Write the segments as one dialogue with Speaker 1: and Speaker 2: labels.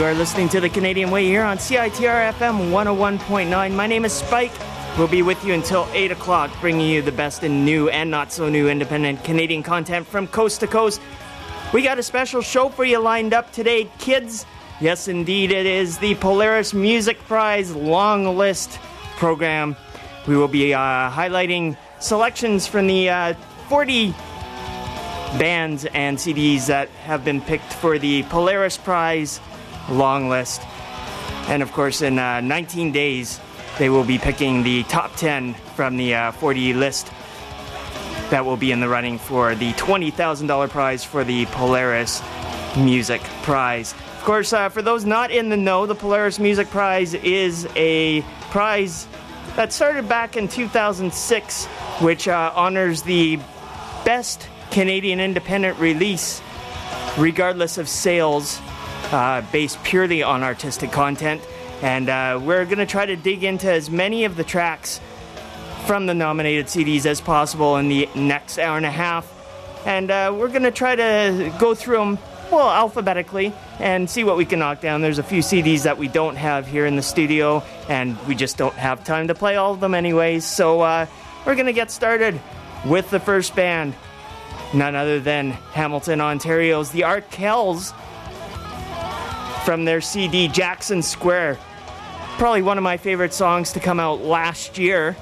Speaker 1: are listening to The Canadian Way here on CITR FM 101.9. My name is Spike. We'll be with you until 8 o'clock, bringing you the best in new and not so new independent Canadian content from coast to coast. We got a special show for you lined up today, kids. Yes, indeed, it is the Polaris Music Prize Long List program. We will be highlighting selections from the 40 bands and CDs that have been picked for the Polaris Prize Long List. And of course, in 19 days, they will be picking the top 10 from the 40 list that will be in the running for the $20,000 prize for the Polaris Music Prize. Of course, for those not in the know, the Polaris Music Prize is a prize that started back in 2006, which honors the best Canadian independent release, regardless of sales, based purely on artistic content. And we're going to try to dig into as many of the tracks from the nominated CDs as possible in the next hour and a half. And we're going to try to go through them, well, alphabetically, and see what we can knock down. There's a few CDs that we don't have here in the studio, and we just don't have time to play all of them anyways. So we're going to get started with the first band. None other than Hamilton, Ontario's The Arkells, from their CD Jackson Square. Probably one of my favorite songs to come out last year.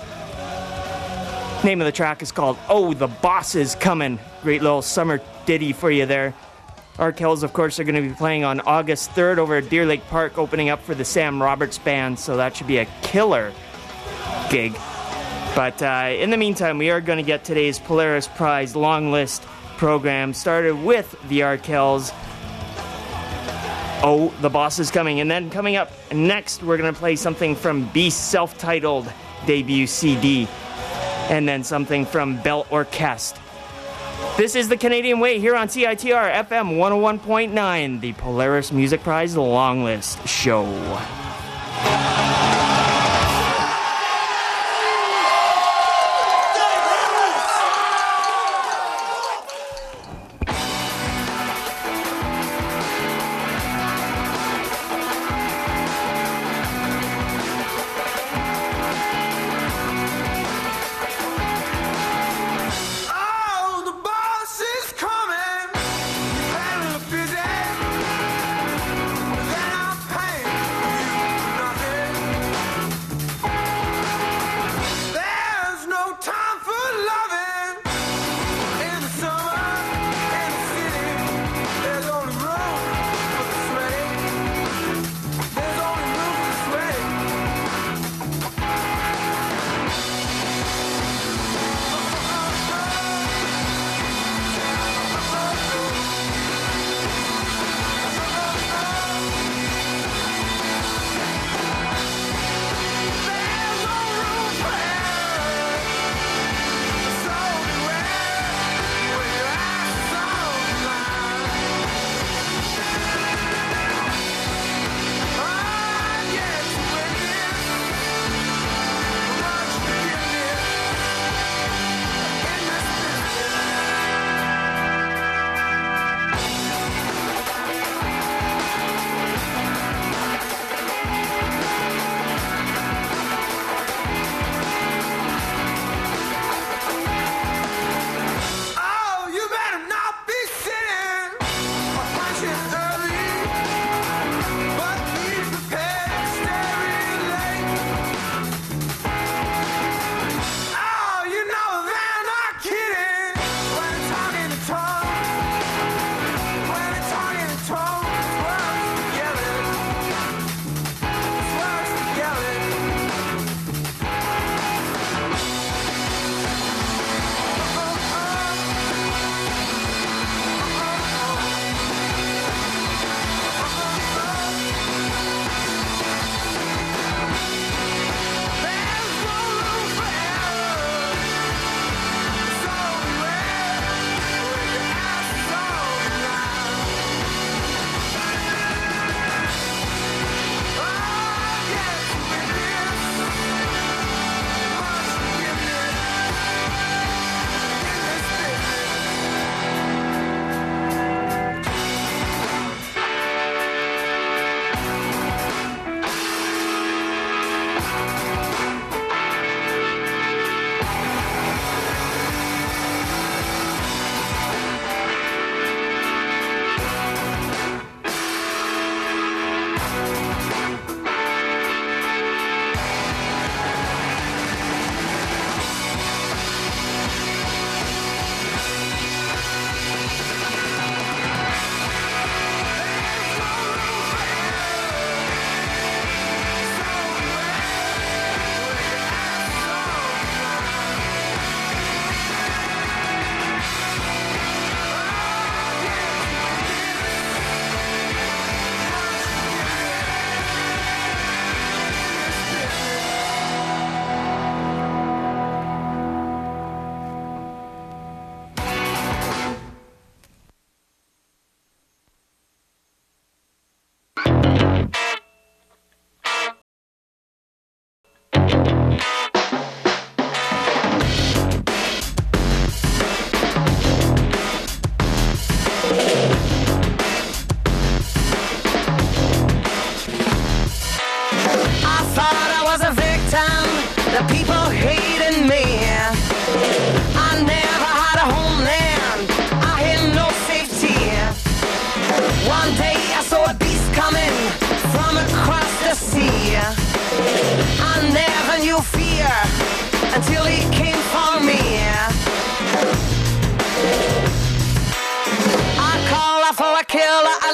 Speaker 1: Name of the track is called Oh, the Boss Is Coming. Great little summer ditty for you there. Arkells, of course, are going to be playing on August 3rd over at Deer Lake Park, opening up for the Sam Roberts Band, so that should be a killer gig. But in the meantime, we are going to get today's Polaris Prize long list program started with the Arkells. Oh, the Boss Is Coming. And then coming up next, we're going to play something from Beast's self-titled debut CD. And then something from Bell Orchestre. This is The Canadian Way here on CITR FM 101.9, the Polaris Music Prize long list show.
Speaker 2: Coming,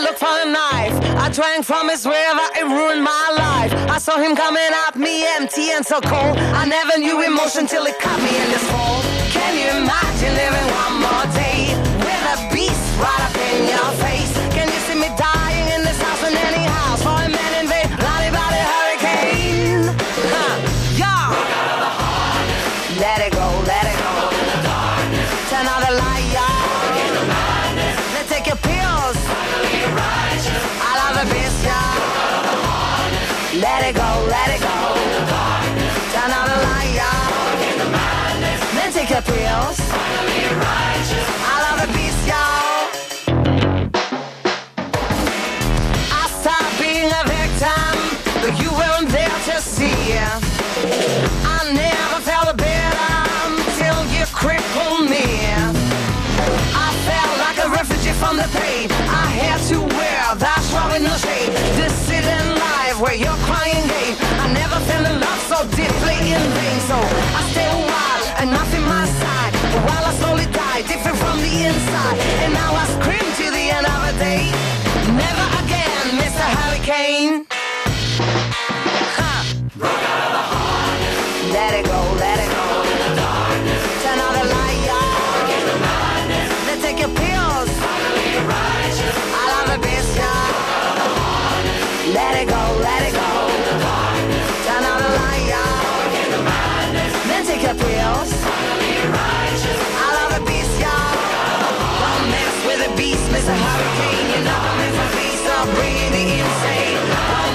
Speaker 2: looked for a knife. I drank from his river, it ruined my life. I saw him coming at me empty and so cold. I never knew emotion till it caught me in this hole. Can you imagine living one more day with a beast right up in your face? Can you see me dying in this house in any house for a man invade bloody hurricane? Yeah. Let it go, let it go. Turn on the light, yeah. Let's take your pills. I love the beast, yeah. Let it go, let it go. Turn on the light, yeah. Then take your pills. I love the beast, y'all. I stopped being a victim, but you weren't there to see. I never felt better till you crippled me. I felt like a refugee from the pain I had to wear. That's why with no shade, this hidden life where you're crying game. I never fell in love so deeply in vain. So I stay a while and nothing my side, while I slowly die, different from the inside. And now I scream to the end of the day, never again, Mr. Hurricane. Let it go, let it go. Turn on the light, yeah. Let's take your pills. I love the beast, yeah. Let it go, let it go. Turn on the light, yeah. Then take your pills. I love the beast, yeah. Don't mess with the beast, Mr. Hurricane. You're not meant for peace, so bring the insane.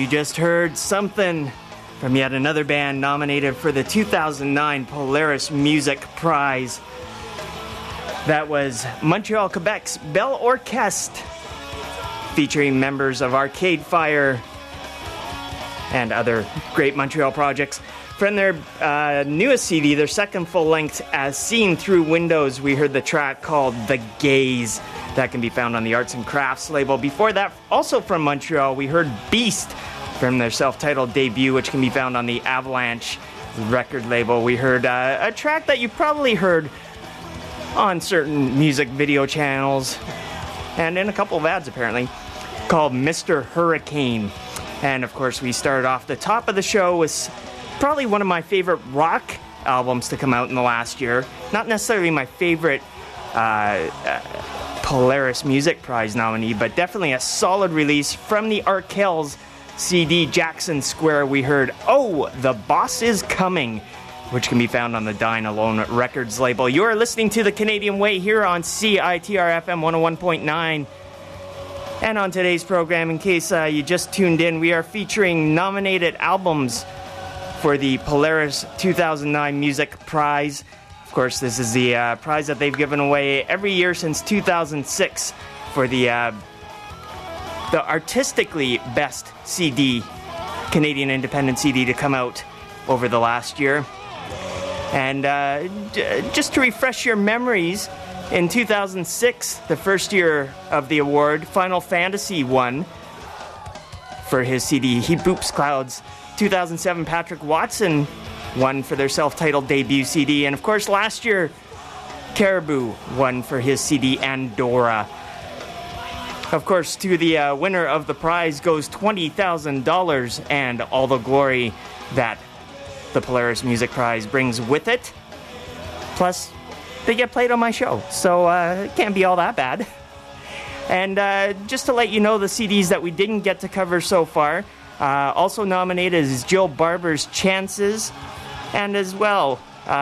Speaker 1: just heard something from yet another band nominated for the 2009 Polaris Music Prize. That was Montreal, Quebec's Belle Orchestre, featuring members of Arcade Fire and other great Montreal projects. From their newest CD, their second full-length, As Seen Through Windows, we heard the track called The Gaze. That can be found on the Arts and Crafts label. Before that, also from Montreal, we heard Beast from their self-titled debut, which can be found on the Avalanche record label. We heard a track that you probably heard on certain music video channels and in a couple of ads apparently, called Mr. Hurricane. And of course, we started off the top of the show with probably one of my favorite rock albums to come out in the last year. Not necessarily my favorite Polaris Music Prize nominee, but definitely a solid release from the Arkells CD, Jackson Square. We heard Oh, the Boss is Coming, which can be found on the Dine Alone Records label. You are listening to The Canadian Way here on CITR FM 101.9. And on today's program, in case you just tuned in, we are featuring nominated albums for the Polaris 2009 Music Prize. Of course, this is the prize that they've given away every year since 2006 for the artistically best CD, Canadian independent CD to come out over the last year. And just to refresh your memories, in 2006, the first year of the award, Final Fantasy won for his CD, He Boops Clouds. 2007, Patrick Watson won for their self-titled debut CD. And of course, last year, Caribou won for his CD, Andorra. Of course, to the winner of the prize goes $20,000 and all the glory that the Polaris Music Prize brings with it. Plus, they get played on my show, so it can't be all that bad. And just to let you know the CDs that we didn't get to cover so far, also nominated is Jill Barber's Chances, and as well,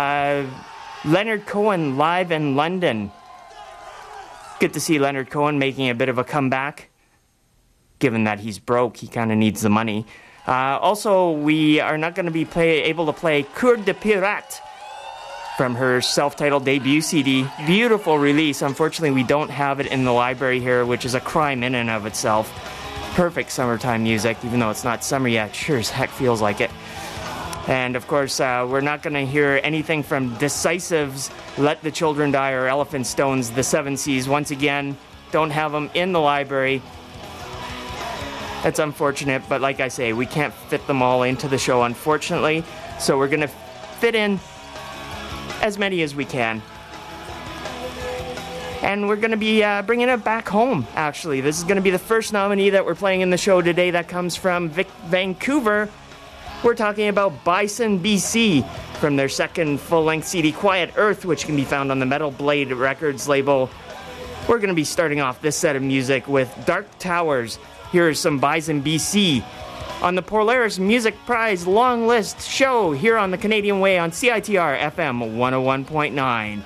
Speaker 1: Leonard Cohen live in London. Good to see Leonard Cohen making a bit of a comeback. Given that he's broke, he kind of needs the money. Also, we are not going to be able to play Coeur de Pirate from her self-titled debut CD. Beautiful release. Unfortunately, we don't have it in the library here, which is a crime in and of itself. Perfect summertime music, even though it's not summer yet. Sure as heck feels like it. And of course, we're not going to hear anything from Decisive's Let the Children Die or Elephant Stone's The Seven Seas. Once again, don't have them in the library. That's unfortunate, but like I say, we can't fit them all into the show, unfortunately. So we're going to fit in as many as we can. And we're going to be bringing it back home, actually. This is going to be the first nominee that we're playing in the show today that comes from Vancouver. We're talking about Bison BC from their second full-length CD, Quiet Earth, which can be found on the Metal Blade Records label. We're going to be starting off this set of music with Dark Towers. Here's some Bison BC on the Polaris Music Prize Long List show here on the Canadian Way on CITR FM 101.9.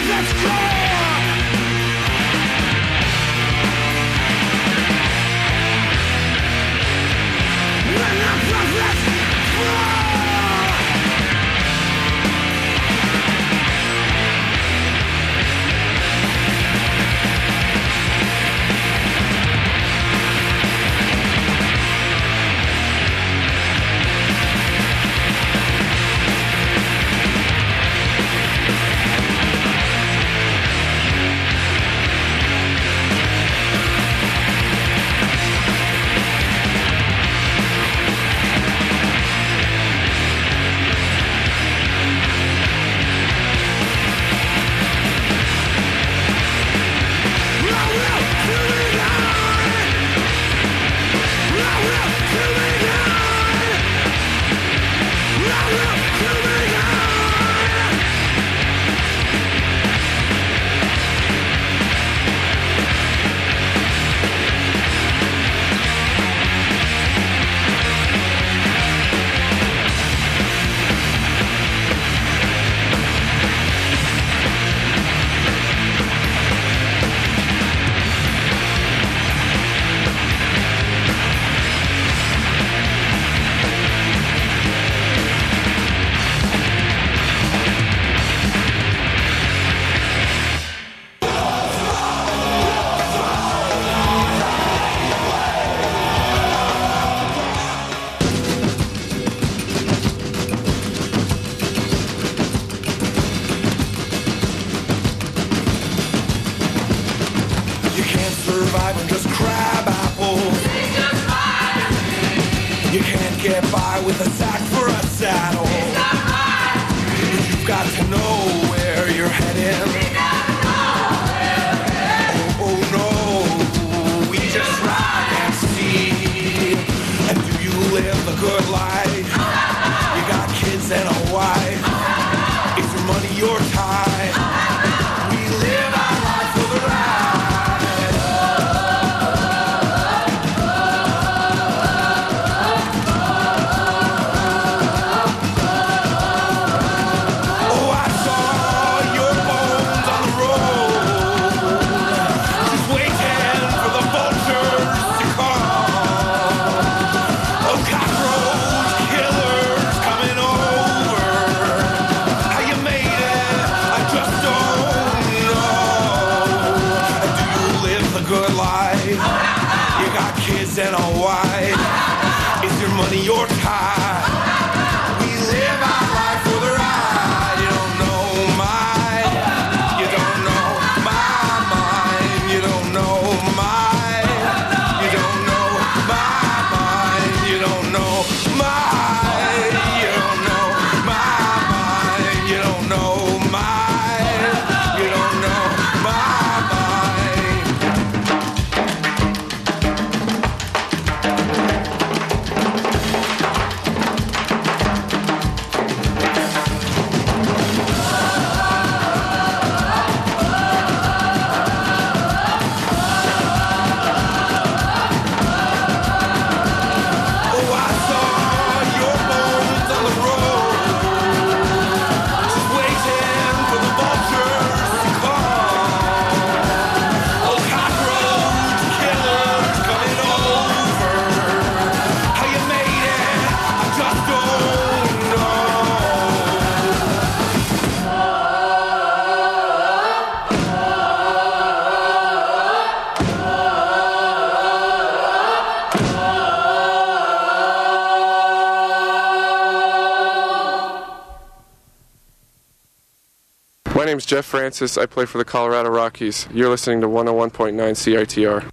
Speaker 3: My name's Jeff Francis. I play for the Colorado Rockies. You're listening to 101.9 CITR.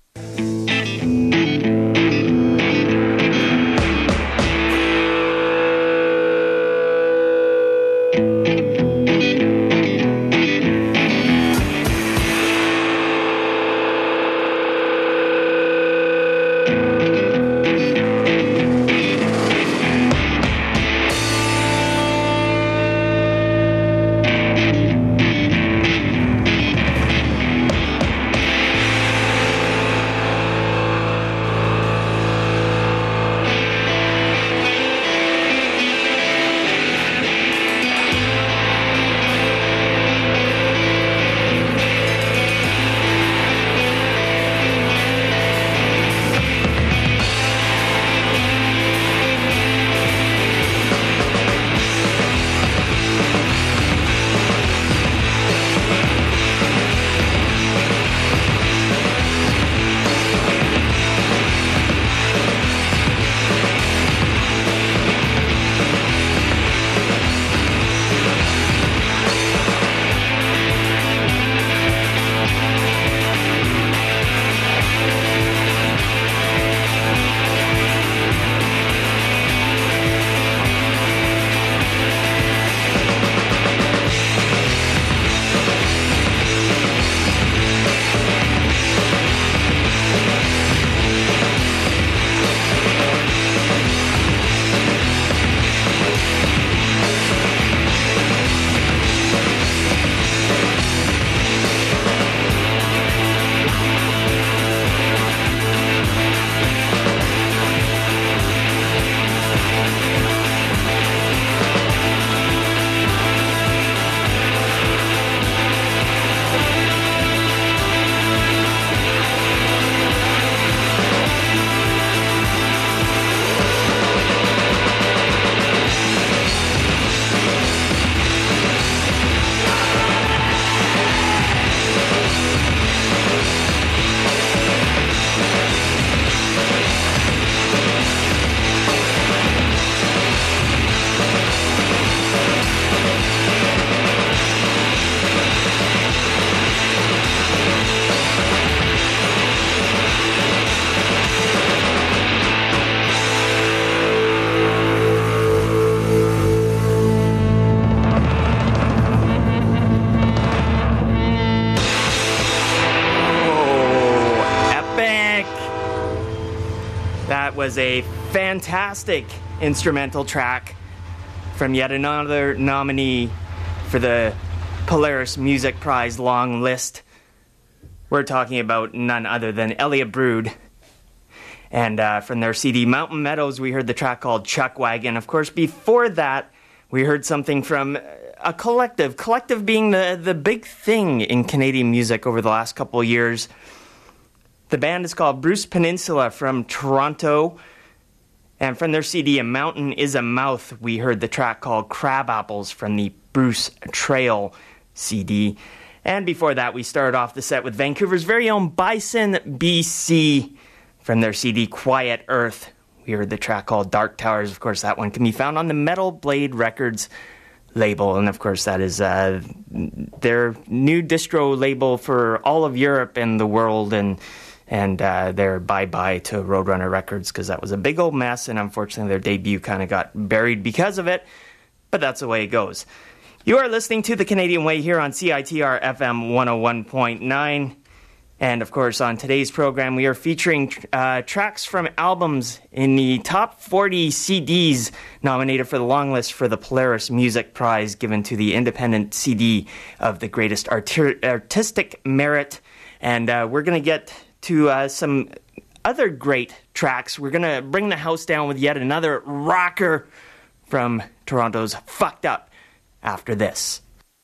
Speaker 1: was a fantastic instrumental track from yet another nominee for the Polaris Music Prize long list. We're talking about none other than Elliot Brood. And from their CD Mountain Meadows, we heard the track called Chuck Wagon. Of course, before that, we heard something from a collective. Collective being the big thing in Canadian music over the last couple of years. The band is called Bruce Peninsula from Toronto. And from their CD A Mountain is a Mouth, we heard the track called Crab Apples from the Bruce Trail CD. And before that, we started off the set with Vancouver's very own Bison BC from their CD Quiet Earth. We heard the track called Dark Towers. Of course, that one can be found on the Metal Blade Records label. And of course, that is their new distro label for all of Europe and the world. And their bye-bye to Roadrunner Records, because that was a big old mess, and unfortunately their debut kind of got buried because of it, but that's the way it goes. You are listening to The Canadian Way here on CITR FM 101.9, and of course on today's program we are featuring tracks from albums in the top 40 CDs nominated for the long list for the Polaris Music Prize given to the independent CD of the greatest artistic merit, and we're going to get to some other great tracks. We're going to bring the house down with yet another rocker from Toronto's Fucked Up after this.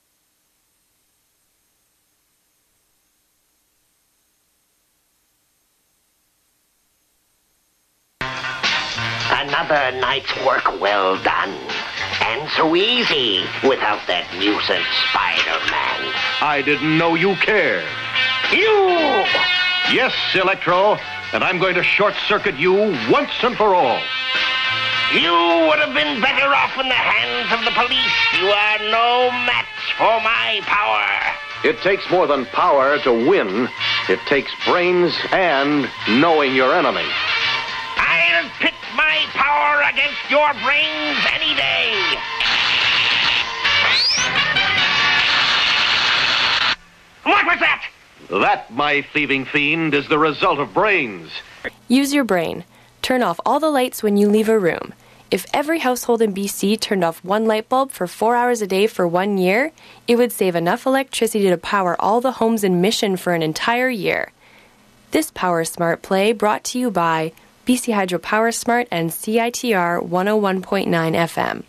Speaker 4: Another night's work well done. And so easy without that nuisance Spider-Man.
Speaker 5: I didn't know you cared.
Speaker 4: You!
Speaker 5: Yes, Electro, and I'm going to short-circuit you once and for all.
Speaker 4: You would have been better off in the hands of the police. You are no match for my power.
Speaker 5: It takes more than power to win. It takes brains and knowing your enemy.
Speaker 4: I'll pit my power against your brains any day. What was that?
Speaker 5: That, my thieving fiend, is the result of brains.
Speaker 6: Use your brain. Turn off all the lights when you leave a room. If every household in BC turned off one light bulb for 4 hours a day for 1 year, it would save enough electricity to power all the homes in Mission for an entire year. This Power Smart play brought to you by BC Hydro Power Smart and CITR 101.9 FM.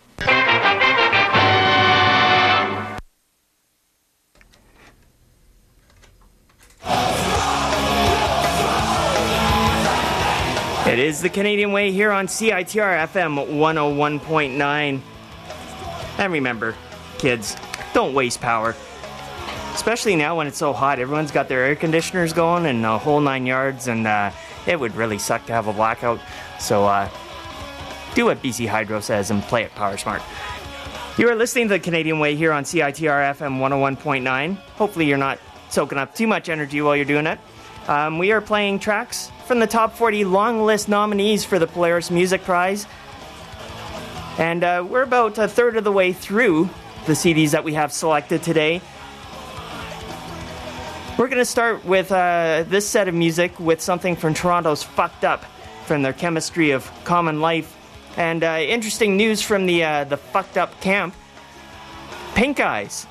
Speaker 1: It is The Canadian Way here on CITR FM 101.9. And remember, kids, don't waste power. Especially now when it's so hot. Everyone's got their air conditioners going and the whole 9 yards, and it would really suck to have a blackout. So do what BC Hydro says and play it Power Smart. You are listening to The Canadian Way here on CITR FM 101.9. Hopefully you're not soaking up too much energy while you're doing it. We are playing tracks from the top 40 long list nominees for the Polaris Music Prize. And we're about a third of the way through the CDs that we have selected today. We're going to start with this set of music with something from Toronto's Fucked Up from their Chemistry of Common Life. And interesting news from the Fucked Up camp. Pink Eyes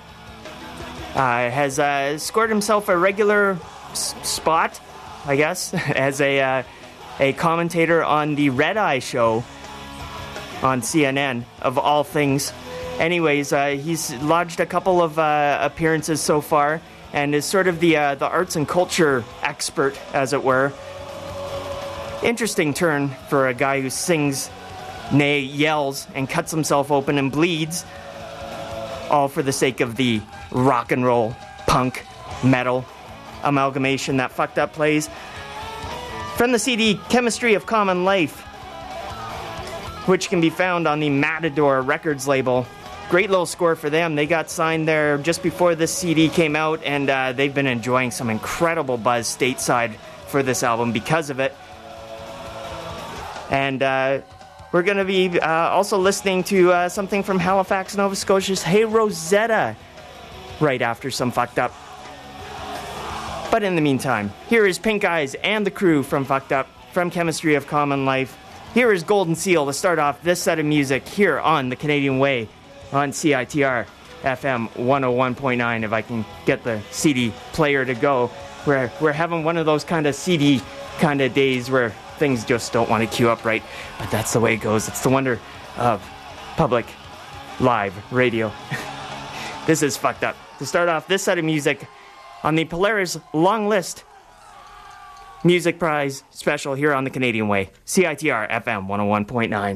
Speaker 1: has scored himself a regular spot, I guess, as a commentator on the Red Eye show on CNN, of all things. Anyways, he's lodged a couple of appearances so far, and is sort of the arts and culture expert, as it were. Interesting turn for a guy who sings, nay, yells, and cuts himself open and bleeds, all for the sake of the rock and roll, punk, metal amalgamation that Fucked Up plays. From the CD Chemistry of Common Life, which can be found on the Matador Records label. Great little score for them. They got signed there just before this CD came out, and they've been enjoying some incredible buzz stateside for this album because of it. And we're going to be also listening to something from Halifax, Nova Scotia's Hey Rosetta right after some Fucked Up. But in the meantime, here is Pink Eyes and the crew from Fucked Up, from Chemistry of Common Life. Here is Golden Seal to start off this set of music here on the Canadian Way on CITR FM 101.9. If I can get the CD player to go. We're having one of those kind of CD kind of days where things just don't want to queue up right. But that's the way it goes. It's the wonder of public live radio. This is fucked up. To start off this set of music on the Polaris Long List Music Prize special here on the Canadian Way. CITR FM 101.9.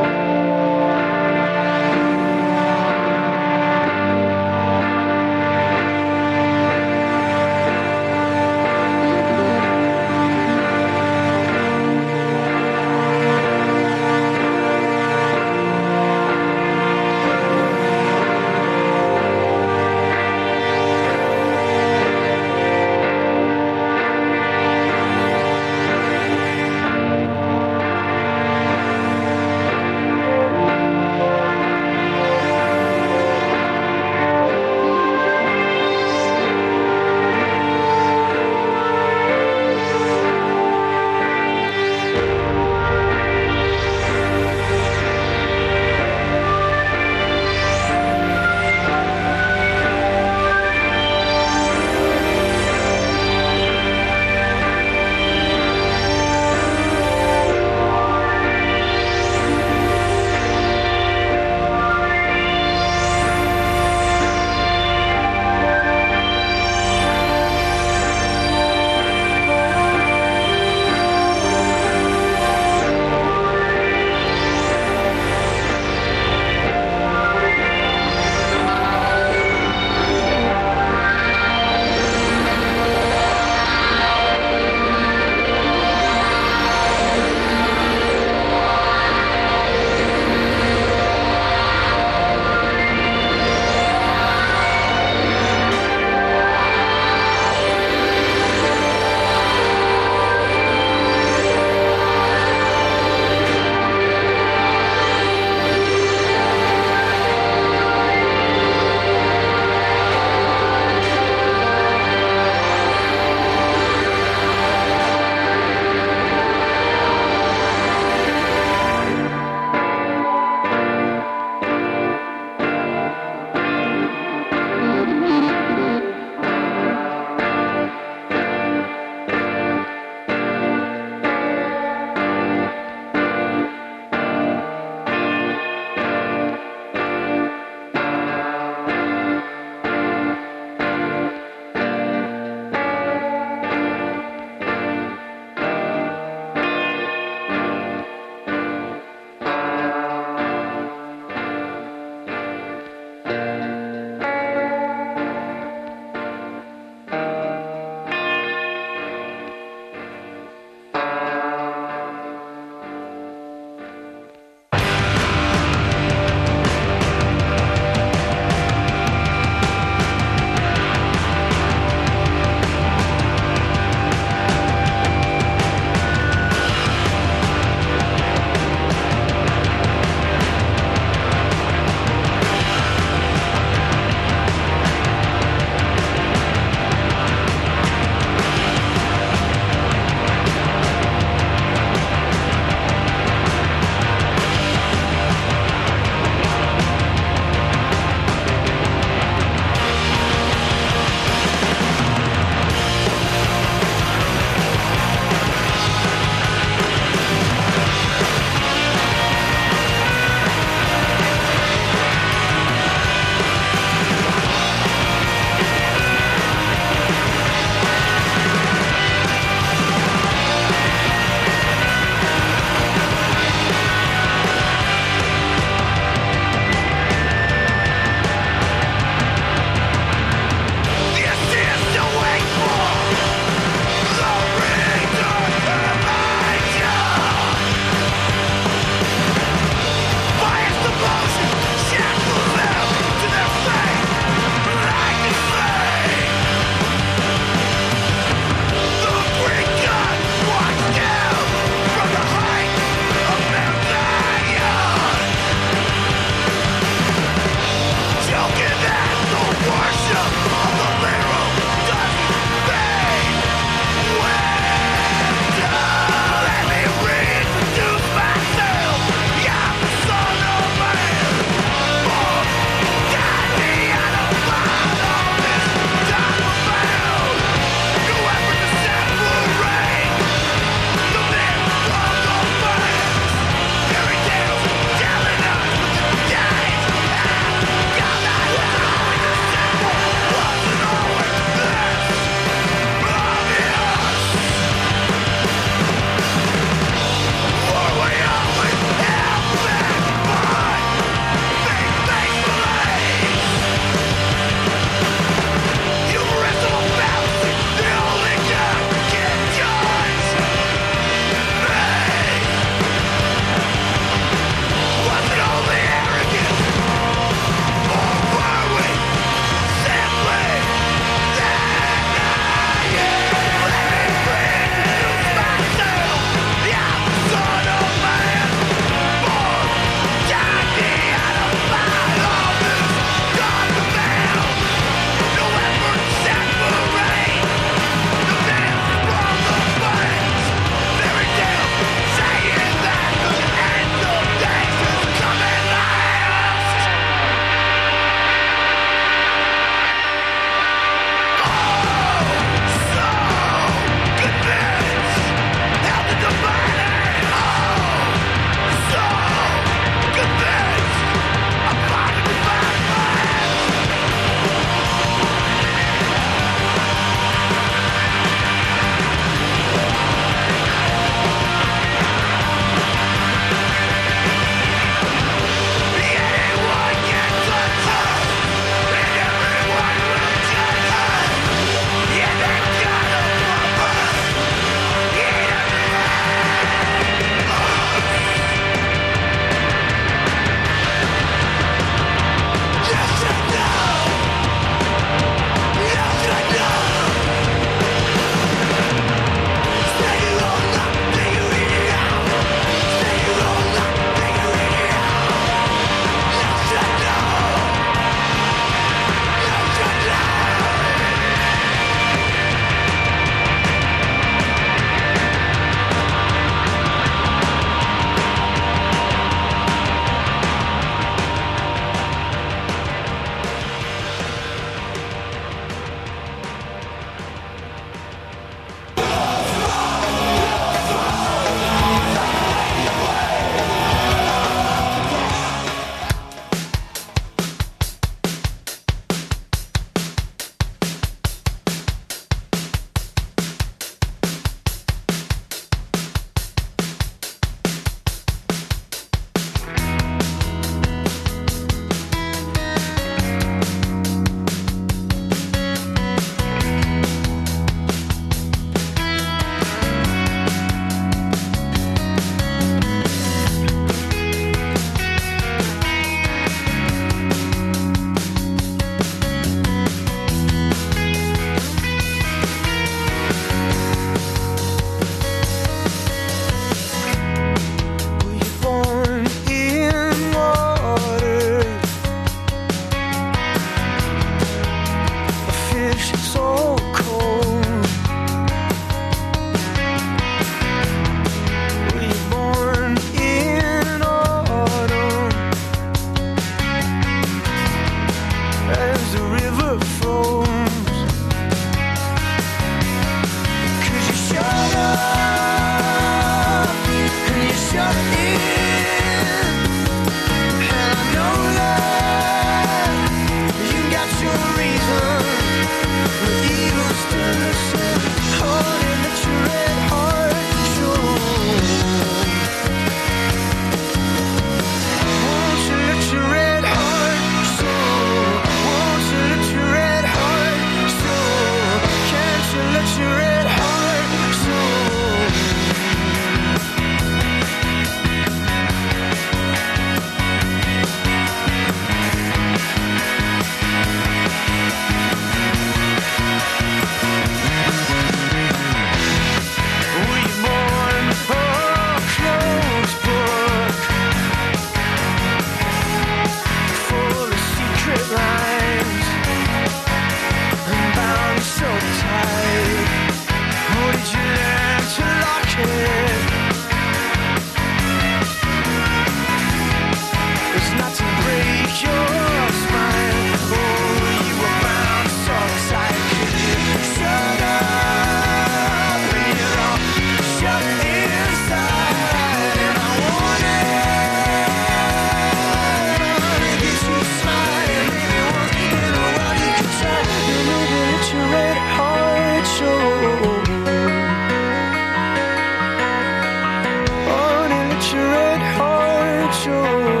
Speaker 7: show.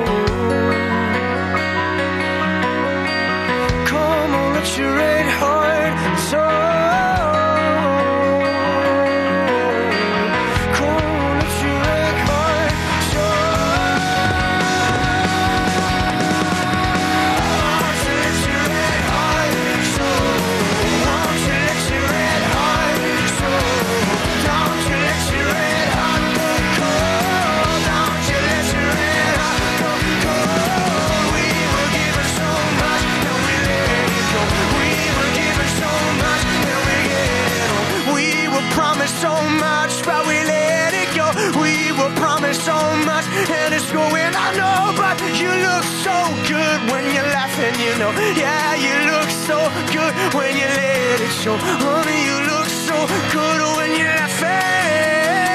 Speaker 7: Come on, let your red heart show. Come on, let your red heart show. Won't you let your red heart show? Won't you let your red heart show? Don't you let your red heart go cold. Don't you let your red heart go cold. We were given so much and we let it go. We were given so much and we get it. We were promised so much but we let it go. We were promised so much and it's going. I know, but you look so good when you're laughing, you know. Yeah, you look so good when you let it show. Honey, you look so good when you're laughing.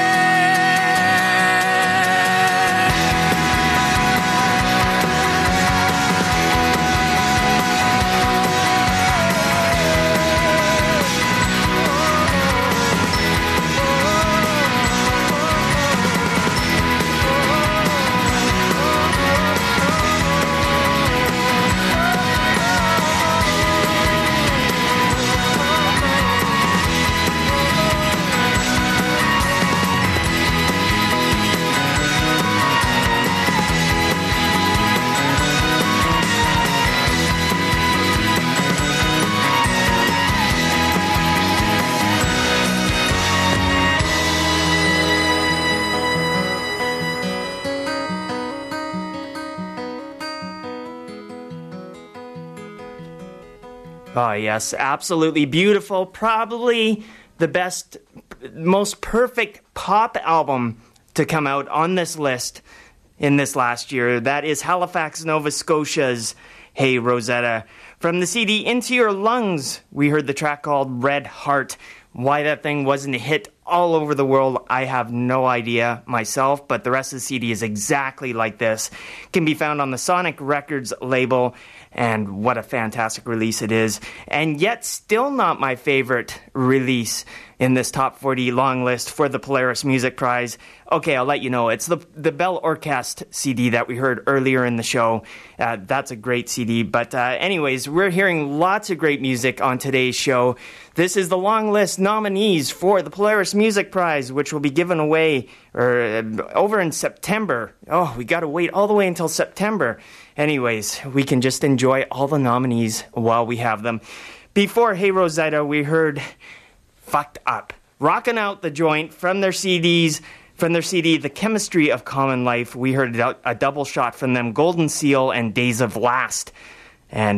Speaker 1: Oh, yes, absolutely beautiful. Probably the best, most perfect pop album to come out on this list in this last year. That is Halifax, Nova Scotia's Hey Rosetta. From the CD Into Your Lungs, we heard the track called Red Heart. Why that thing wasn't a hit all over the world, I have no idea myself, but the rest of the CD is exactly like this. It can be found on the Sonic Records label, and what a fantastic release it is. And yet still not my favorite release in this top 40 long list for the Polaris Music Prize. Okay, I'll let you know. It's the Bell Orchestra CD that we heard earlier in the show. That's a great CD. But anyways, we're hearing lots of great music on today's show. This is the long list nominees for the Polaris Music Prize, which will be given away over in September. Oh, we got to wait all the way until September. Anyways, we can just enjoy all the nominees while we have them. Before Hey Rosetta, we heard Fucked Up, rocking out the joint from their CDs. From their CD, The Chemistry of Common Life, we heard a double shot from them, Golden Seal and Days of Last. And,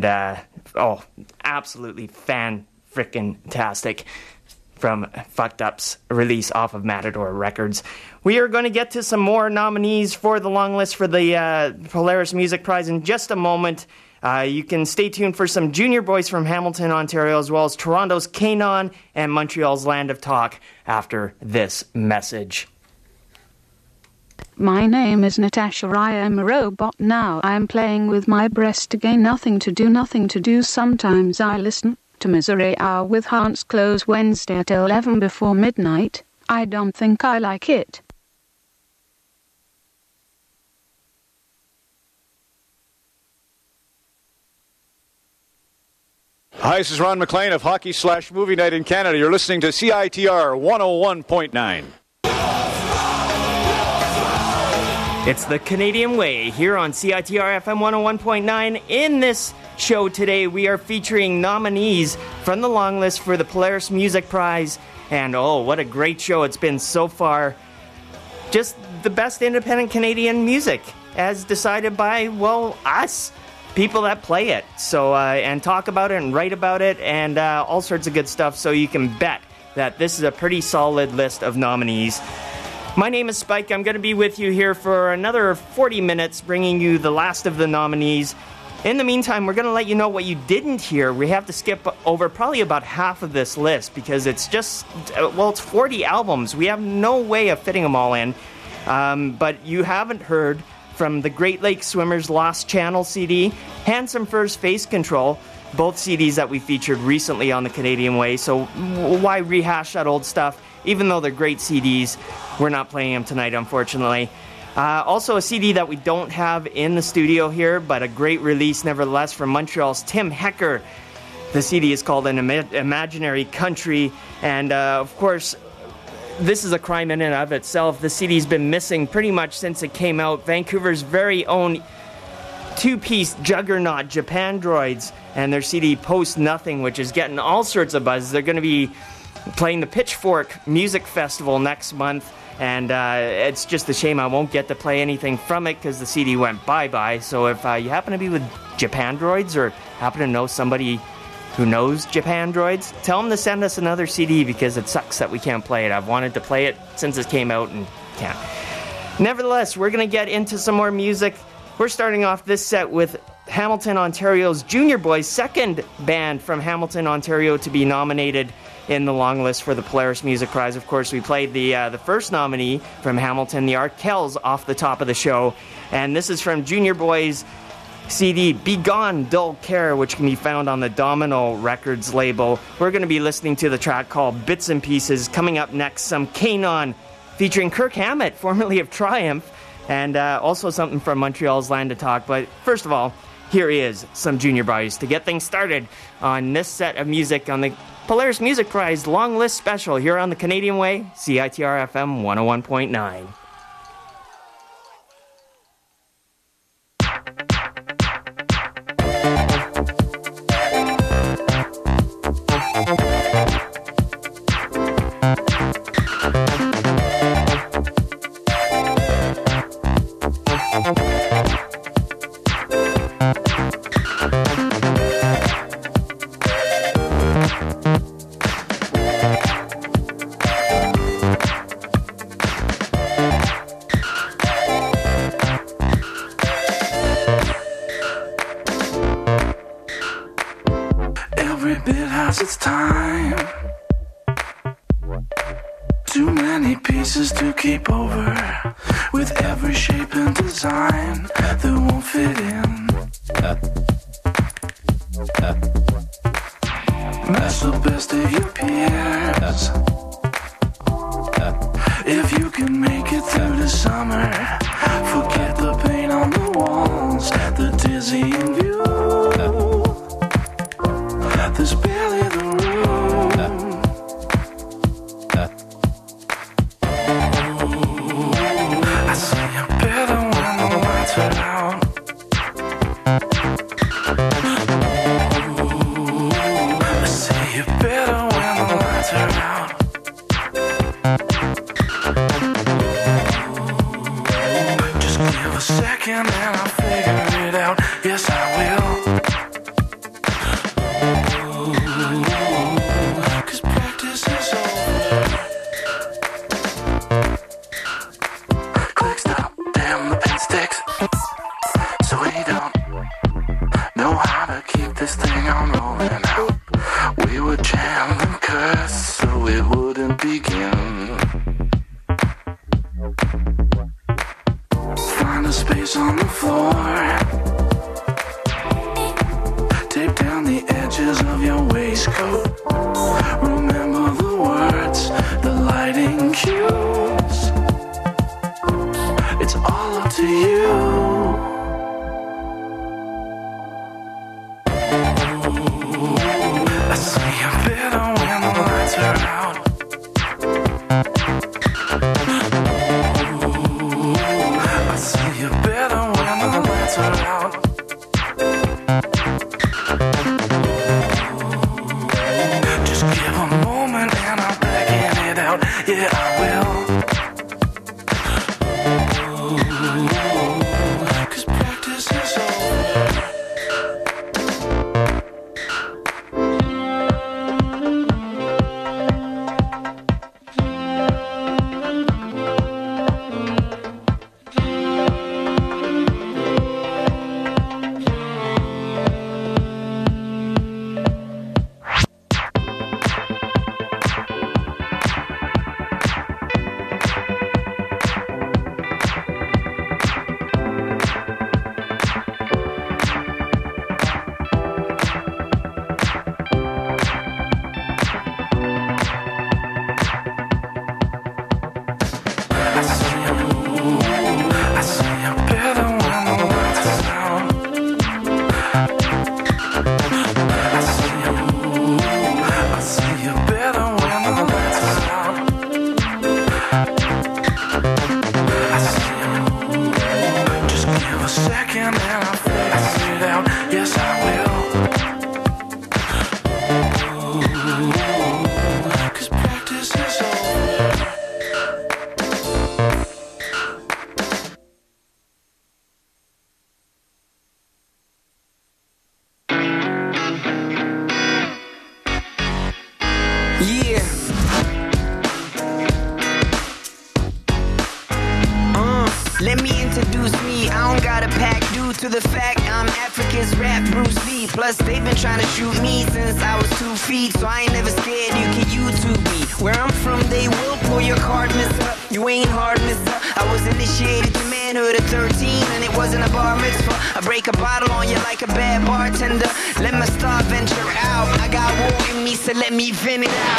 Speaker 1: absolutely fan-frickin-tastic from Fucked Up's release off of Matador Records. We are going to get to some more nominees for the long list for the Polaris Music Prize in just a moment. You can stay tuned for some junior boys from Hamilton, Ontario, as well as Toronto's Kanon and Montreal's Land of Talk after this message.
Speaker 8: My name is Natasha. I am a robot now. I am playing with my breast again. Nothing to do. Sometimes I listen to Misery Hour with Hans Close Wednesday at 11 before midnight. I don't think I like it.
Speaker 9: Hi, this is Ron McLean of Hockey/Movie Night in Canada. You're listening to CITR 101.9.
Speaker 1: It's the Canadian Way here on CITR FM 101.9. In this show today, we are featuring nominees from the long list for the Polaris Music Prize. And oh, what a great show it's been so far. Just the best independent Canadian music as decided by, well, us. People that play it, so and talk about it and write about it and all sorts of good stuff, so you can bet that this is a pretty solid list of nominees. My name is Spike. I'm going to be with you here for another 40 minutes, bringing you the last of the nominees. In the meantime, we're going to let you know what you didn't hear. We have to skip over probably about half of this list because it's just, it's 40 albums. We have no way of fitting them all in, but you haven't heard from the Great Lakes Swimmers Lost Channel CD, Handsome Furs Face Control, both CDs that we featured recently on the Canadian Way, so why rehash that old stuff? Even though they're great CDs, we're not playing them tonight, unfortunately. Also a CD that we don't have in the studio here, but a great release nevertheless from Montreal's Tim Hecker. The CD is called An Imaginary Country, and of course, this is a crime in and of itself. The CD's been missing pretty much since it came out. Vancouver's very own two-piece juggernaut, Japandroids, and their CD Post Nothing, which is getting all sorts of buzz. They're going to be playing the Pitchfork Music Festival next month, and it's just a shame I won't get to play anything from it because the CD went bye-bye. So if you happen to be with Japandroids or happen to know somebody who knows Japandroids, tell them to send us another CD because it sucks that we can't play it. I've wanted to play it since it came out and can't. Nevertheless, we're going to get into some more music. We're starting off this set with Hamilton, Ontario's Junior Boys, second band from Hamilton, Ontario to be nominated in the long list for the Polaris Music Prize. Of course, we played the first nominee from Hamilton, the Arkells, off the top of the show. And this is from Junior Boys' CD, Be Gone, Dull Care, which can be found on the Domino Records label. We're going to be listening to the track called Bits and Pieces. Coming up next, some Kanon featuring Kirk Hammett, formerly of Triumph, and also something from Montreal's Land to Talk. But first of all, here is some Junior Boys to get things started on this set of music on the Polaris Music Prize Long List Special here on the Canadian Way, CITR FM 101.9.
Speaker 7: and then I fix it out. Yes, I will. Ooh, 'cause practice is over.
Speaker 2: Yeah. Let me introduce me. I don't got a pack due to the fact I'm Africa's rap Bruce Lee. Plus they've been trying to shoot me since I was 2 feet, so I ain't never scared. You can YouTube me. Where I'm from, they will pull your card, mister. You ain't hard, mister. I was initiated to manhood at 13, and it wasn't a bar mitzvah. I break a bottle on you like a bad bartender. Let my star venture out. I got war in me, so let me vent it out.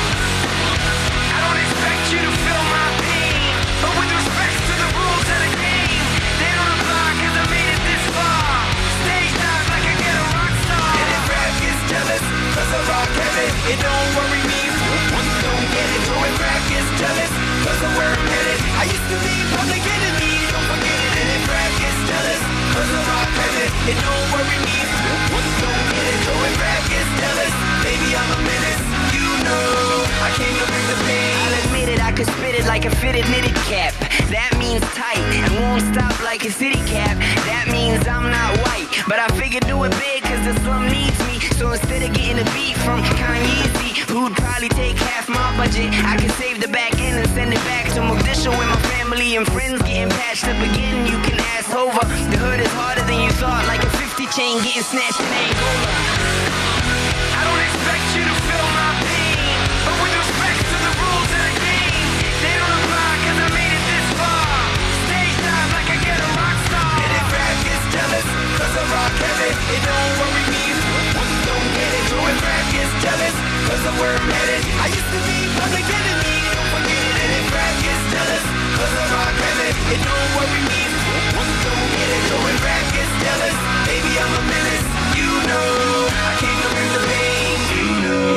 Speaker 2: I don't expect you to feel my pain, but with respect to the rules of the game, they don't apply 'cause I made it this far. Stage dive like I get a rock star. And if rap gets jealous 'cause I rock heavy, it don't worry me. One don't get it. So if rap gets jealous 'cause of where I'm headed, I used to be public enemy, don't forget it. And if rap gets jealous 'cause I rock heavy, it don't worry me. One don't get it. So if rap gets jealous, baby I'm a menace. You know I came to bring the pain. I'll admit it, I could spit it like a fitted knitted cap. That means tight and won't stop like a city cap. That means I'm not white, but I figured do it big 'cause the slum needs me. So instead of getting a beat from Kanye, who'd probably take half my budget, I can save the back end and send it back to Mogadishu where my family and friends getting patched up again. You can ask over. The hood is harder than you thought, like a 50 chain getting snatched in Angola. I don't expect you to feel my pain, but with respect to the rules of the game, they don't apply 'cause I made it this far. Stage dive like I get a rock star. And if rap gets jealous 'cause I rock heavy, it don't worry me. One don't get it. So if rap gets jealous 'cause of where I'm headed, I used to be public enemy, don't forget it. And if rap gets jealous 'cause I rock heavy, it don't worry me. One don't get it. So if rap gets jealous, baby I'm a menace. You know I came to bring the pain. You know.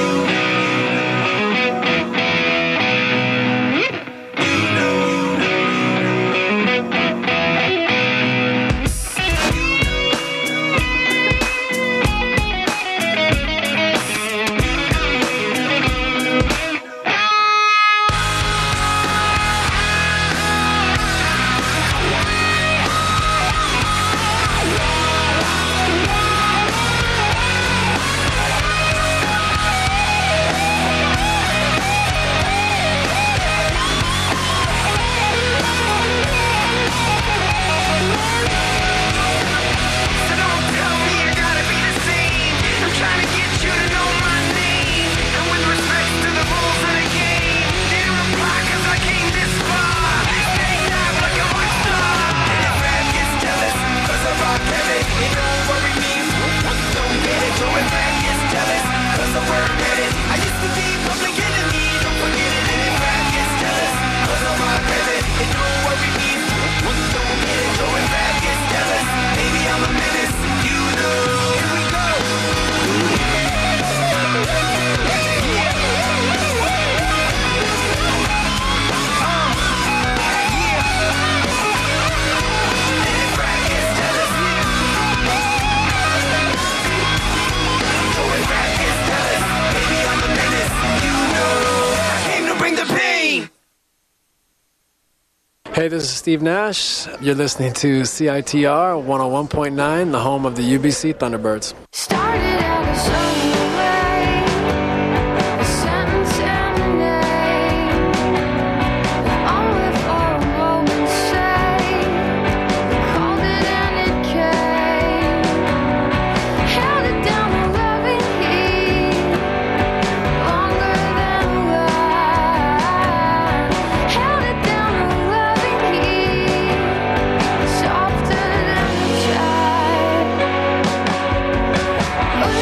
Speaker 10: Hey, this is Steve Nash. You're listening to CITR 101.9, the home of the UBC Thunderbirds.
Speaker 11: Started out a sunny way, a sentence and a name, only for a moment's sake. Called it and it came, held it down with loving heat, longer than a line. Held it down with loving heat, softer than a child.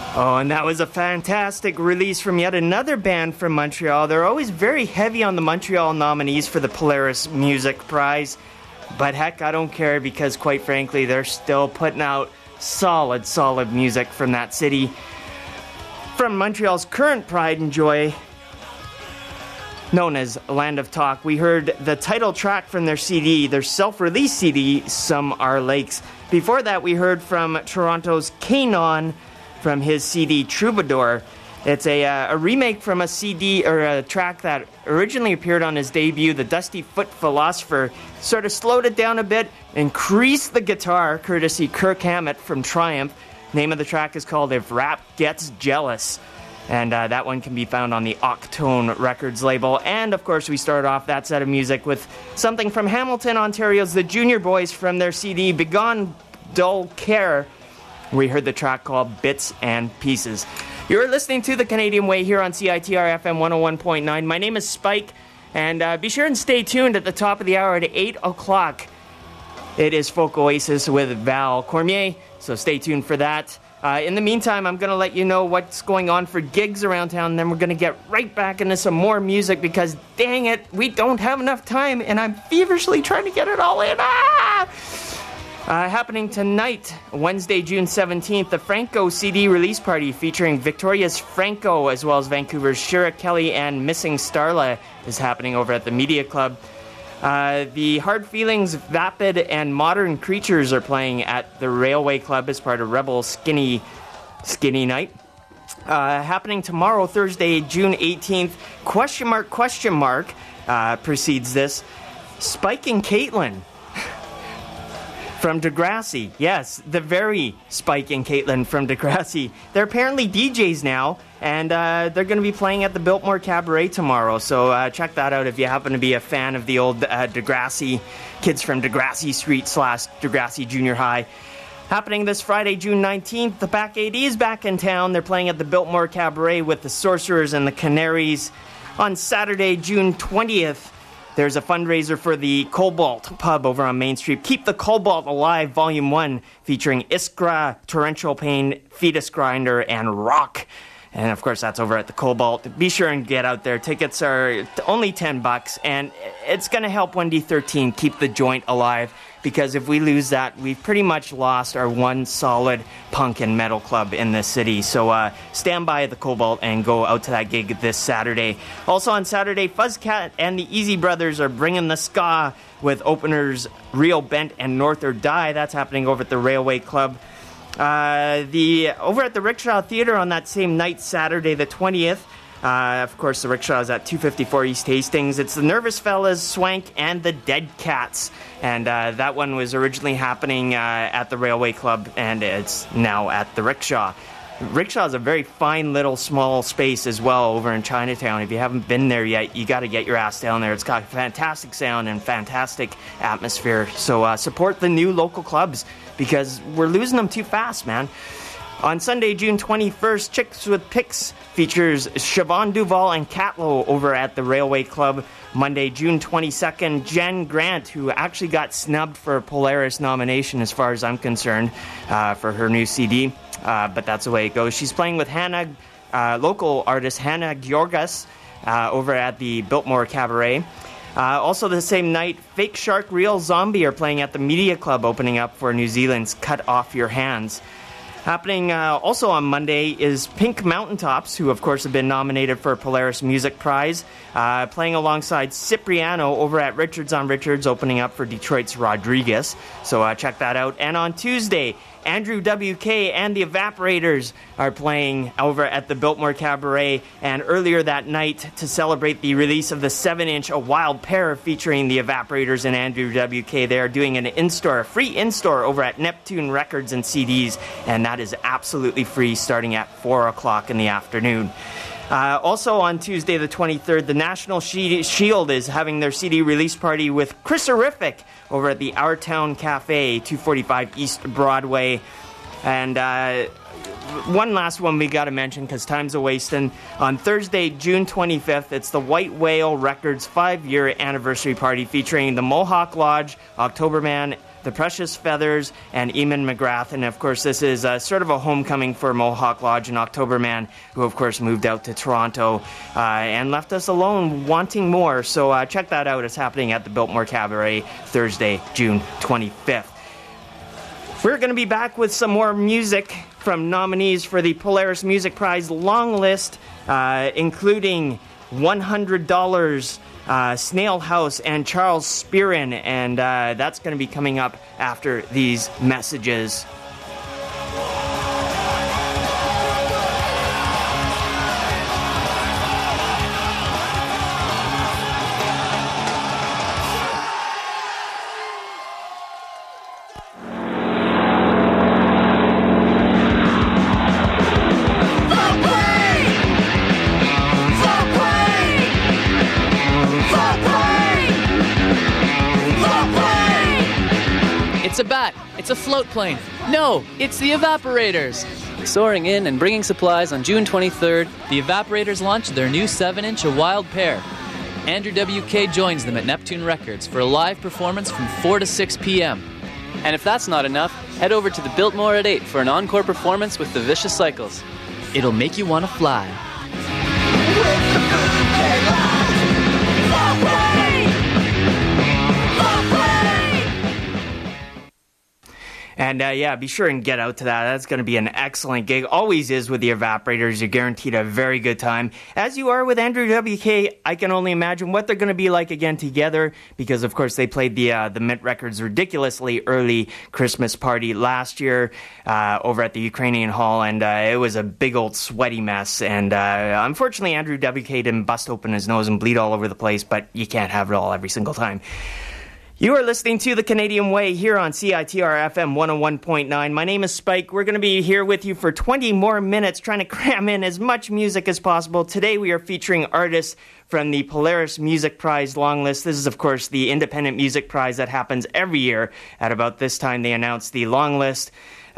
Speaker 1: Oh, and that was a fantastic release from yet another band from Montreal. They're always very heavy on the Montreal nominees for the Polaris Music Prize. But heck, I don't care because, quite frankly, they're still putting out solid music from that city. From Montreal's current pride and joy, known as Land of Talk, we heard the title track from their CD, their self-released CD, Some Are Lakes. Before that, we heard from Toronto's Kanon from his CD Troubadour. It's a remake from a CD or a track that originally appeared on his debut, The Dusty Foot Philosopher. Sort of slowed it down a bit, increased the guitar, courtesy Kirk Hammett from Triumph. Name of the track is called If Rap Gets Jealous. And that one can be found on the Octone Records label. And, of course, we started off that set of music with something from Hamilton, Ontario's The Junior Boys from their CD Begone Dull Care. We heard the track called Bits and Pieces. You're listening to The Canadian Way here on CITR FM 101.9. My name is Spike, and be sure and stay tuned at the top of the hour at 8 o'clock. It is Folk Oasis with Val Cormier, so stay tuned for that. In the meantime, I'm going to let you know what's going on for gigs around town, and then we're going to get right back into some more music because, dang it, we don't have enough time, and I'm feverishly trying to get it all in. Happening tonight, Wednesday, June 17th, the Franco CD release party featuring Victoria's Franco as well as Vancouver's Shira Kelly and Missing Starla is happening over at the Media Club. The Hard Feelings, Vapid, and Modern Creatures are playing at the Railway Club as part of Rebel Skinny Night. Happening tomorrow, Thursday, June 18th, question mark, precedes this. Spike and Caitlin from Degrassi. Yes, the very Spike and Caitlin from Degrassi. They're apparently DJs now, and they're going to be playing at the Biltmore Cabaret tomorrow, so check that out if you happen to be a fan of the old Degrassi, kids from Degrassi Street / Degrassi Junior High. Happening this Friday, June 19th, the Back AD is back in town. They're playing at the Biltmore Cabaret with the Sorcerers and the Canaries. On Saturday, June 20th, there's a fundraiser for the Cobalt Pub over on Main Street. Keep the Cobalt Alive, Volume 1, featuring Iskra, Torrential Pain, Fetus Grinder, and Rock. And, of course, that's over at the Cobalt. Be sure and get out there. Tickets are only $10, and it's going to help 1D13 keep the joint alive, because if we lose that, we've pretty much lost our one solid punk and metal club in this city. So stand by at the Cobalt and go out to that gig this Saturday. Also on Saturday, Fuzzcat and the Easy Brothers are bringing the ska with openers Real Bent and North or Die. That's happening over at the Railway Club. Over at the Rickshaw Theatre on that same night, Saturday the 20th, of course, the Rickshaw is at 254 East Hastings. It's the Nervous Fellas, Swank, and the Dead Cats. And that one was originally happening at the Railway Club, and it's now at the Rickshaw. Rickshaw is a very fine little small space as well over in Chinatown. If you haven't been there yet, you got to get your ass down there. It's got fantastic sound and fantastic atmosphere. So support the new local clubs, because we're losing them too fast, man. On Sunday, June 21st, Chicks with Picks features Siobhan Duvall and Catlow over at the Railway Club. Monday, June 22nd, Jen Grant, who actually got snubbed for a Polaris nomination as far as I'm concerned for her new CD, but that's the way it goes. She's playing with local artist Hannah Georgas over at the Biltmore Cabaret. Also the same night, Fake Shark, Real Zombie are playing at the Media Club, opening up for New Zealand's Cut Off Your Hands. Happening also on Monday is Pink Mountaintops, who of course have been nominated for a Polaris Music Prize, playing alongside Cipriano over at Richards on Richards, opening up for Detroit's Rodriguez. So check that out. And on Tuesday, Andrew WK and the Evaporators are playing over at the Biltmore Cabaret. And earlier that night, to celebrate the release of the 7-inch A Wild Pair featuring the Evaporators and Andrew WK, they are doing a free in-store over at Neptune Records and CDs, and that is absolutely free starting at 4 o'clock in the afternoon. Also on Tuesday the 23rd, the National Shield is having their CD release party with Chris Horrific over at the Our Town Cafe, 245 East Broadway. And one last one we got to mention because time's a wasting. On Thursday, June 25th, it's the White Whale Records 5-year anniversary party featuring the Mohawk Lodge, Octoberman, The Precious Feathers, and Eamon McGrath. And of course, this is sort of a homecoming for Mohawk Lodge and October Man, who of course moved out to Toronto and left us alone wanting more. So check that out. It's happening at the Biltmore Cabaret Thursday, June 25th. We're going to be back with some more music from nominees for the Polaris Music Prize long list, including $100, Snail House, and Charles Spearin, and that's going to be coming up after these messages.
Speaker 12: It's a bat. It's a float plane. No, it's the Evaporators.
Speaker 13: Soaring in and bringing supplies on June 23rd,
Speaker 12: the Evaporators launched their new 7-inch A Wild Pair. Andrew WK joins them at Neptune Records for a live performance from 4 to 6 p.m.
Speaker 13: And if that's not enough, head over to the Biltmore at 8 for an encore performance with the Vicious Cycles.
Speaker 12: It'll make you want to fly.
Speaker 1: And yeah, be sure and get out to that. That's going to be an excellent gig. Always is with the Evaporators. You're guaranteed a very good time. As you are with Andrew WK, I can only imagine what they're going to be like again together, because of course they played the Mint Records ridiculously early Christmas party last year over at the Ukrainian Hall, and it was a big old sweaty mess. And unfortunately, Andrew WK didn't bust open his nose and bleed all over the place, but you can't have it all every single time. You are listening to The Canadian Way here on CITR FM 101.9. My name is Spike. We're going to be here with you for 20 more minutes trying to cram in as much music as possible. Today we are featuring artists from the Polaris Music Prize long list. This is, of course, the independent music prize that happens every year. At about this time, they announce the long list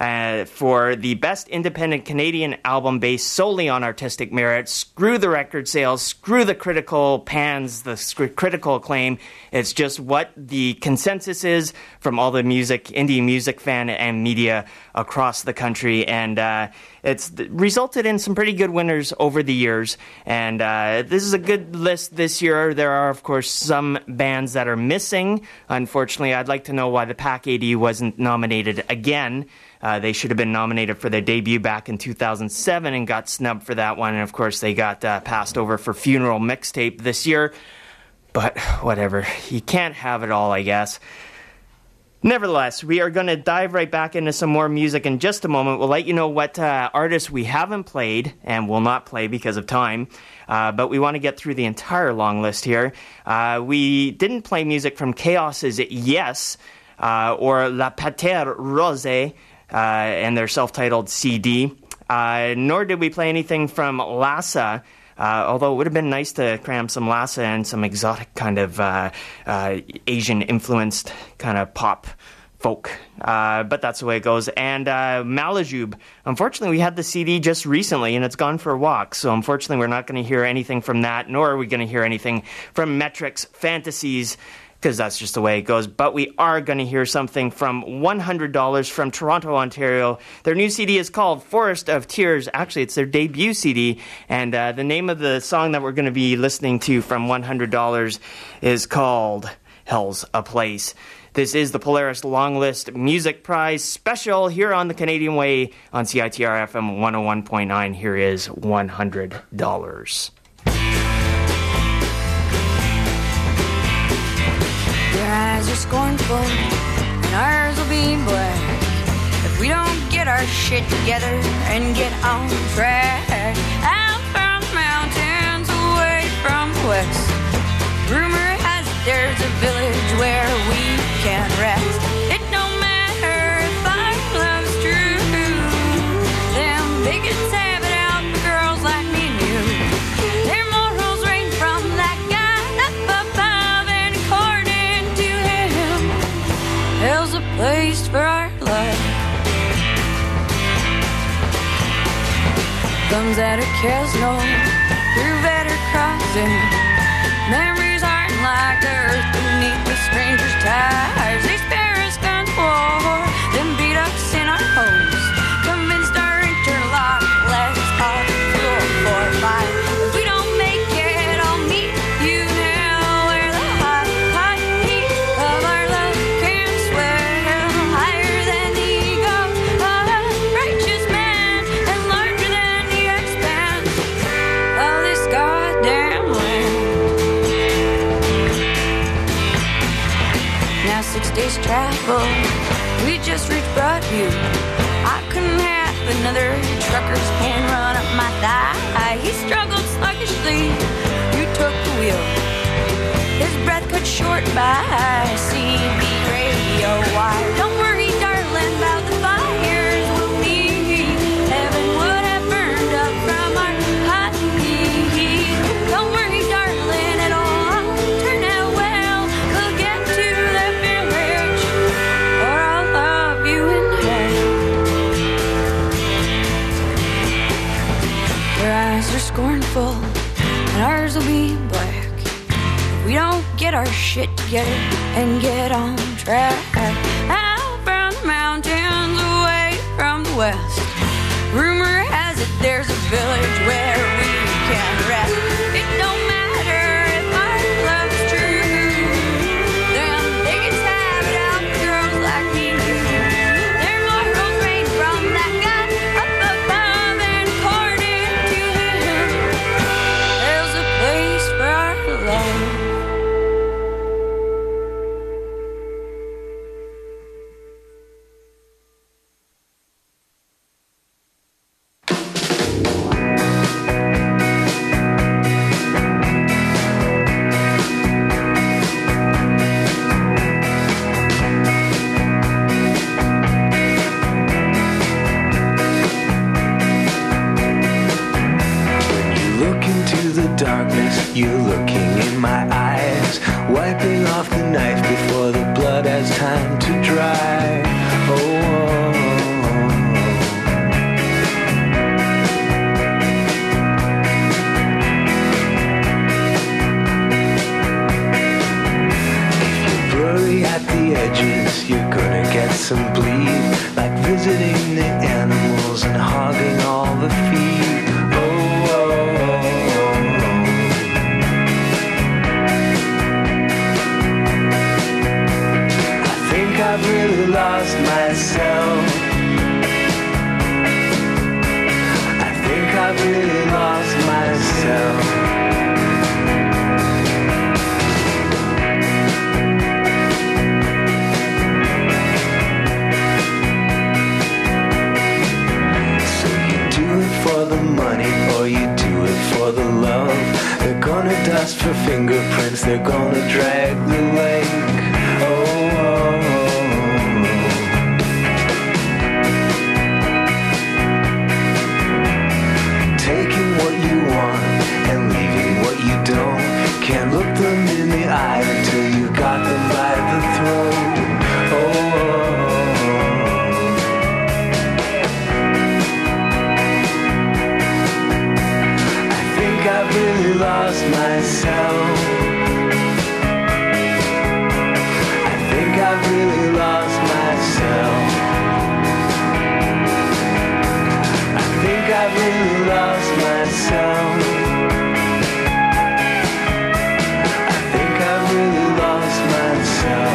Speaker 1: for the best independent Canadian album based solely on artistic merit. Screw the record sales, screw the critical pans, the critical acclaim. It's just what the consensus is from all the indie music fan and media across the country. And it's resulted in some pretty good winners over the years. And this is a good list this year. There are, of course, some bands that are missing. Unfortunately, I'd like to know why the Pack 80 wasn't nominated again. They should have been nominated for their debut back in 2007 and got snubbed for that one. And, of course, they got passed over for Funeral Mixtape this year. But whatever. You can't have it all, I guess. Nevertheless, we are going to dive right back into some more music in just a moment. We'll let you know what artists we haven't played and will not play because of time. But we want to get through the entire long list here. We didn't play music from Chaos's Yes or La Pater Rose and their self-titled CD. Nor did we play anything from Lhasa, although it would have been nice to cram some Lhasa and some exotic kind of Asian-influenced kind of pop folk. But that's the way it goes. And Malajube. Unfortunately, we had the CD just recently, and it's gone for a walk. So unfortunately, we're not going to hear anything from that, nor are we going to hear anything from Metric's Fantasies, because that's just the way it goes. But we are going to hear something from $100 from Toronto, Ontario. Their new CD is called Forest of Tears. Actually, it's their debut CD. And the name of the song that we're going to be listening to from $100 is called Hell's a Place. This is the Polaris Long List Music Prize special here on the Canadian Way on CITR FM 101.9. Here is $100.
Speaker 11: Your eyes are scornful, and ours will be black if we don't get our shit together and get on track. Out from the mountains, away from the west. Rumor has it there's a village where we can rest. It don't matter if our love's true. Them bigots have it out for girls like me and you. Their morals rain from that guy up above, and according to him, hell's a place for our love. Thumbs at a Kesno, through better crossing. Memories aren't like the earth beneath the stranger's ties. These Paris guns war. Them beat us in our homes, convinced our interlock. Let's talk fuel for five. If we don't make it, I'll meet you now where the high heat of our love can swell higher than the ego of a righteous man and larger than the expanse of this goddamn land. Now 6 days travel, we just reached Broadview. I couldn't have another trucker's hand run up my thigh. He struggled sluggishly, you took the wheel. His breath cut short by CB radio wire. Don't worry, darling, about the fires we'll need. Heaven would have burned up from our hot heat. Don't worry, darling, at all. Turn out well, we'll get to the village, or I'll love you in hell. Their eyes are scornful, and ours will be black. If we don't get our shit together and get on track. Out from the mountains, away from the west. Rumor has it there's a village where we can rest. It don't matter if our love's true. Them bigots have it out, girls like me do. Their morals rain from that God up above, and according to him, there's a place for our love.
Speaker 14: Look into the darkness, you're looking in my eyes, wiping off the knife before the blood has time to dry. Oh, if you're blurry at the edges, you're gonna get some bleed, like visiting the animals and hogging all the feed. I've really lost myself. I think I've really lost myself. So you do it for the money or you do it for the love. They're gonna dust for fingerprints, they're gonna drag the lake. Taking what you want and leaving what you don't. Can't look them in the eye until you got them by the throat. I think I've really lost myself. I think I've really lost myself. I think I've really lost myself. I think I've really lost myself.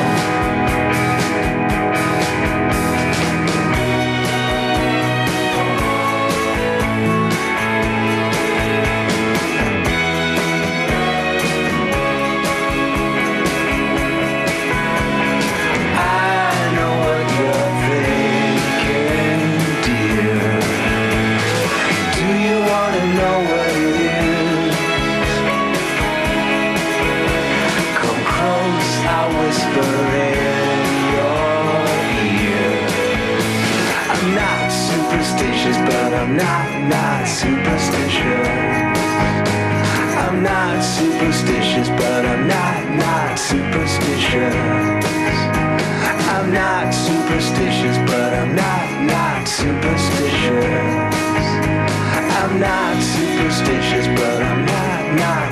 Speaker 14: But I'm not superstitious. I'm not superstitious, but I'm not superstitious. I'm not superstitious, but I'm not superstitious. I'm not superstitious, but I'm not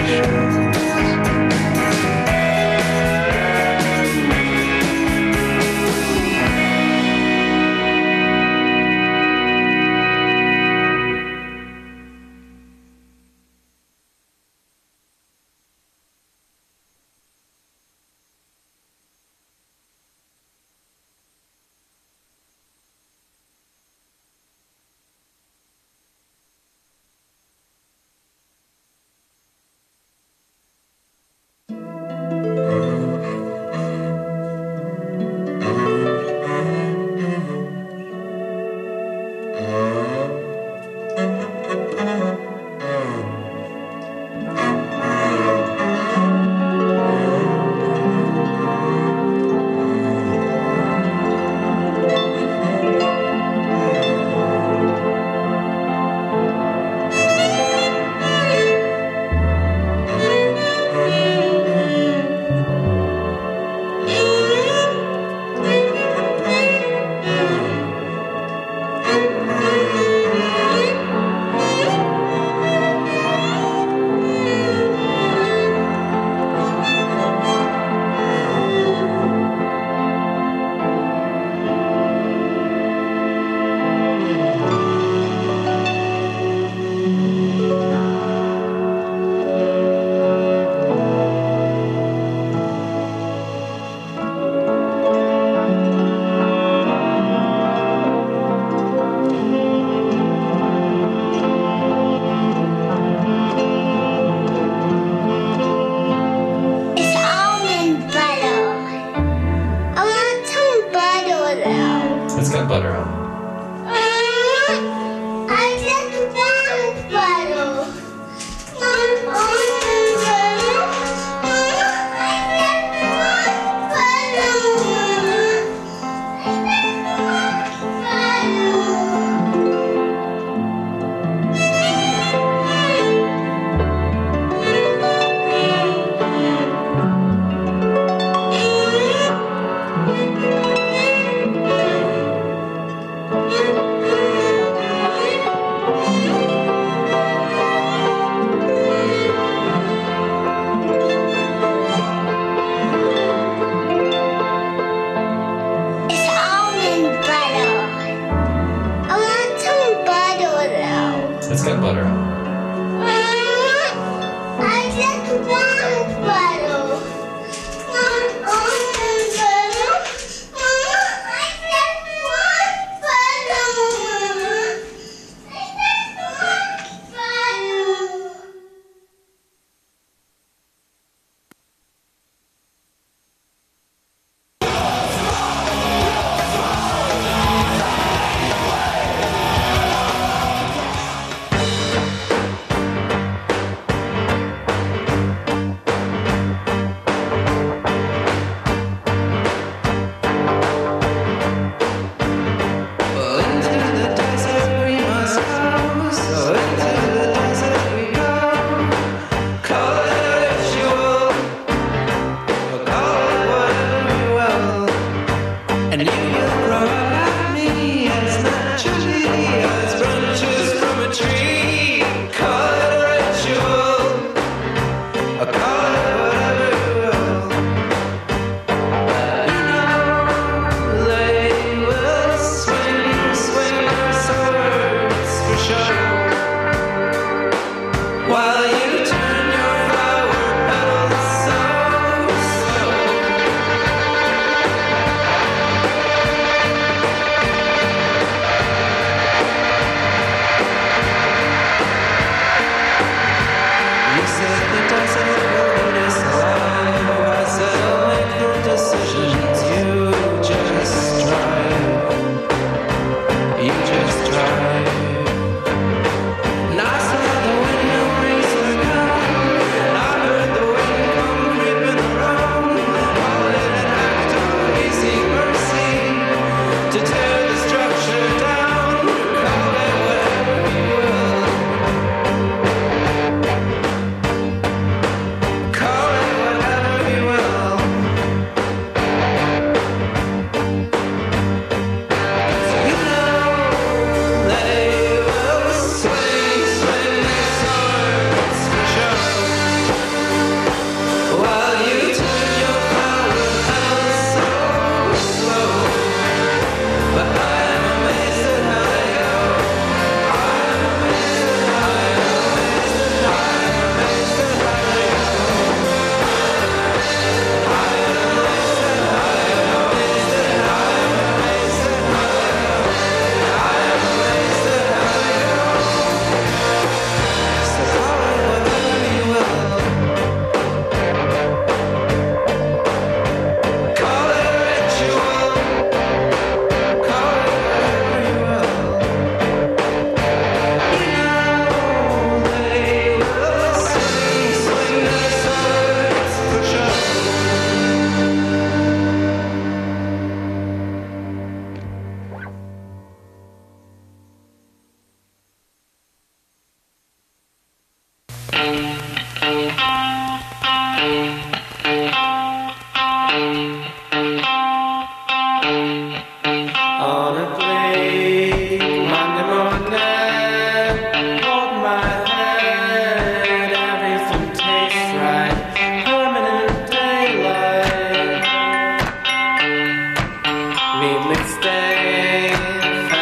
Speaker 14: superstitious.
Speaker 12: It's got butter on it.
Speaker 7: I just want butter.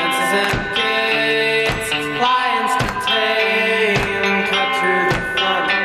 Speaker 15: Fences and gates, lions contain, cut through the front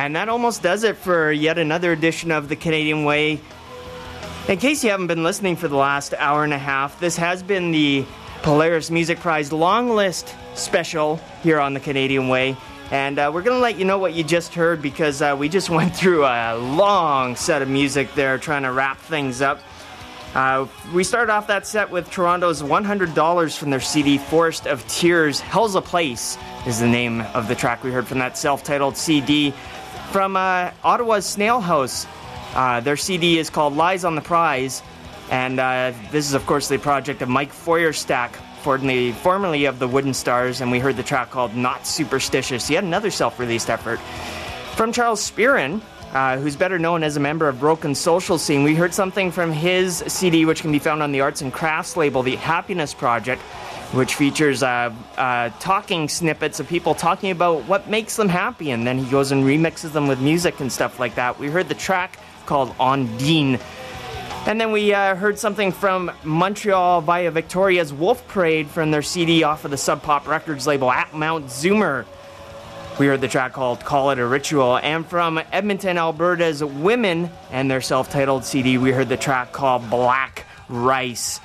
Speaker 1: And that almost does it for yet another edition of The Canadian Way. In case you haven't been listening for the last hour and a half, this has been the Polaris Music Prize long list special here on The Canadian Way. And we're going to let you know what you just heard because we just went through a long set of music there trying to wrap things up. We started off that set with Toronto's $100 from their CD Forest of Tears. Hell's a Place is the name of the track we heard from that self-titled CD. From Ottawa's Snail House, their CD is called Lies on the Prize. And this is, of course, the project of Mike Feuerstack, formerly of the Wooden Stars, and we heard the track called Not Superstitious, yet another self-released effort. From Charles Spearin, who's better known as a member of Broken Social Scene, we heard something from his CD, which can be found on the Arts and Crafts label, The Happiness Project, which features talking snippets of people talking about what makes them happy, and then he goes and remixes them with music and stuff like that. We heard the track called Ondine. And then we heard something from Montreal via Victoria's Wolf Parade from their CD off of the Sub Pop Records label At Mount Zoomer. We heard the track called Call It a Ritual. And from Edmonton, Alberta's Women and their self-titled CD, we heard the track called Black Rice.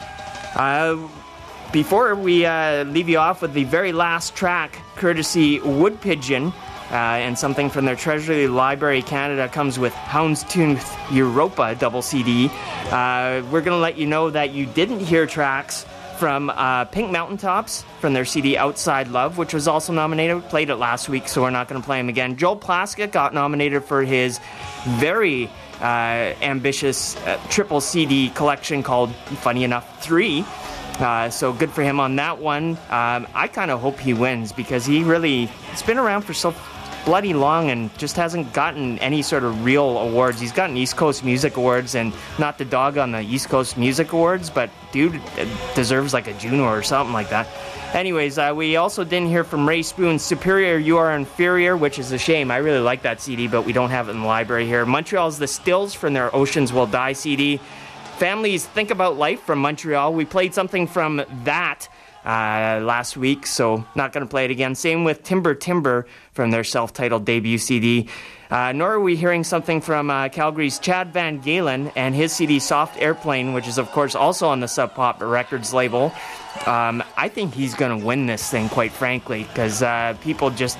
Speaker 1: Before we leave you off with the very last track, courtesy Wood Pigeon, and something from their Treasury Library Canada comes with Houndstooth Europa double CD. We're going to let you know that you didn't hear tracks from Pink Mountaintops from their CD Outside Love, which was also nominated. We played it last week, so we're not going to play them again. Joel Plaskett got nominated for his very ambitious triple CD collection called, funny enough, 3. So good for him on that one. I kind of hope he wins because it's been around for so bloody long and just hasn't gotten any sort of real awards. He's gotten East Coast Music Awards, and not the dog on the East Coast Music Awards, but dude deserves like a Juno or something like that. Anyways, we also didn't hear from Ray Spoon's Superior You Are Inferior, which is a shame. I really like that CD, but we don't have it in the library here. Montreal's The Stills from their Oceans Will Die CD. Family's Think About Life from Montreal. We played something from that last week, so not going to play it again. Same with Timber Timber from their self-titled debut CD. Nor are we hearing something from Calgary's Chad Van Galen and his CD Soft Airplane, which is, of course, also on the Sub Pop Records label. I think he's going to win this thing, quite frankly, because people just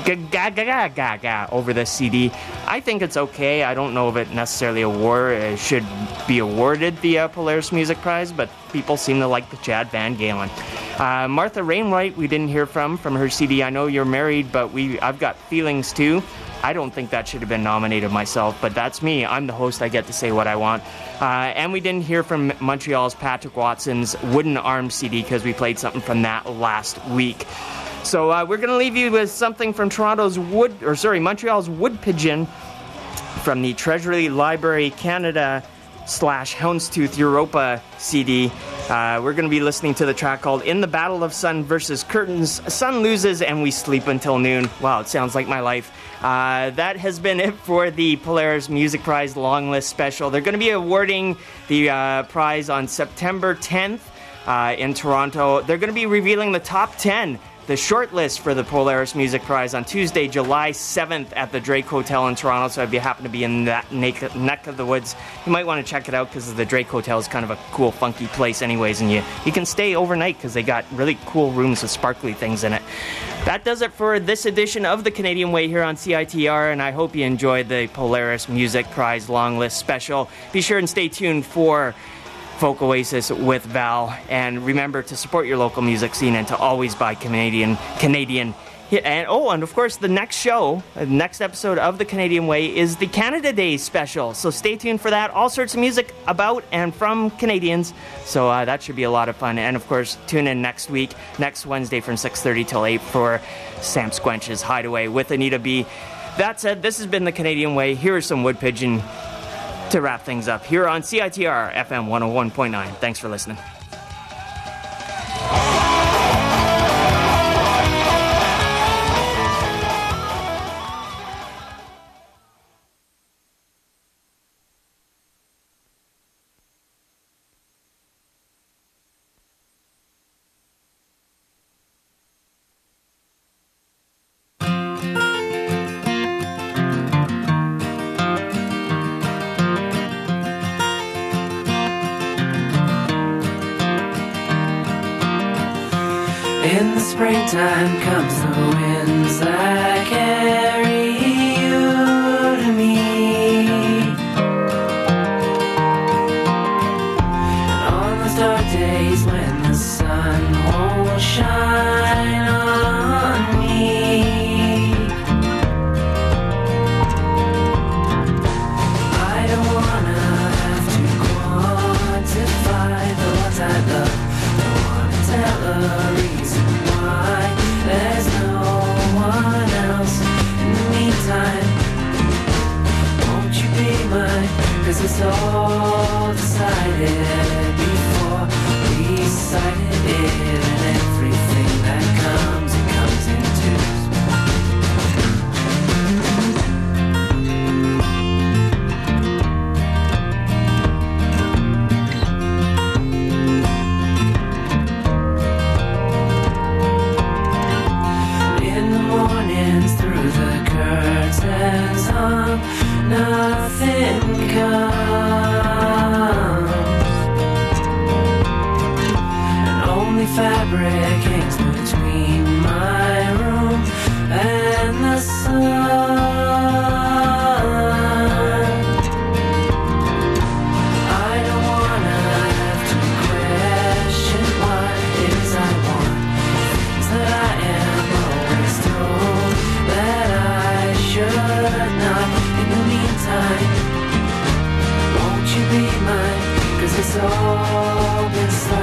Speaker 1: ga over this CD. I think it's okay. I don't know if it necessarily should be awarded the Polaris Music Prize, but people seem to like the Chad Van Galen. Martha Wainwright, we didn't hear from her CD I Know You're Married, but I've Got Feelings Too. I don't think that should have been nominated myself, but that's me. I'm the host. I get to say what I want. And we didn't hear from Montreal's Patrick Watson's Wooden Arm CD because we played something from that last week. So we're going to leave you with something from Montreal's Wood Pigeon from the Treasury Library Canada / Houndstooth Europa CD. We're going to be listening to the track called In the Battle of Sun versus Curtains. Sun loses and we sleep until noon. Wow, it sounds like my life. That has been it for the Polaris Music Prize Long List Special. They're going to be awarding the prize on September 10th in Toronto. They're going to be revealing the top 10, the short list for the Polaris Music Prize on Tuesday, July 7th at the Drake Hotel in Toronto. So if you happen to be in that neck of the woods, you might want to check it out because the Drake Hotel is kind of a cool, funky place anyways. And you can stay overnight because they got really cool rooms with sparkly things in it. That does it for this edition of The Canadian Way here on CITR, and I hope you enjoyed the Polaris Music Prize Long List Special. Be sure and stay tuned for Folk Oasis with Val, and remember to support your local music scene and to always buy Canadian. And of course, the next show, the next episode of The Canadian Way is the Canada Day special. So stay tuned for that. All sorts of music about and from Canadians. So that should be a lot of fun. And of course, tune in next Wednesday from 6:30 till 8 for Sam Squench's Hideaway with Anita B. That said, this has been The Canadian Way. Here is some Wood Pigeon to wrap things up here on CITR FM 101.9. Thanks for listening.
Speaker 14: In the springtime comes the winds that carry you to me. And on those dark days when the sun won't shine on me, I don't wanna have to quantify the ones I love. Don't wanna tell a reason why there's no one else. In the meantime, won't you be mine? 'Cause it's all decided before we decided it. And everything that comes, it comes in twos. In the mornings through the curtains hung, nothing comes, and only fabric hangs between my room and the sun. I don't wanna have to question what it is I want, things that I am always told that I should not. In the meantime, won't you be mine? 'Cause it's all been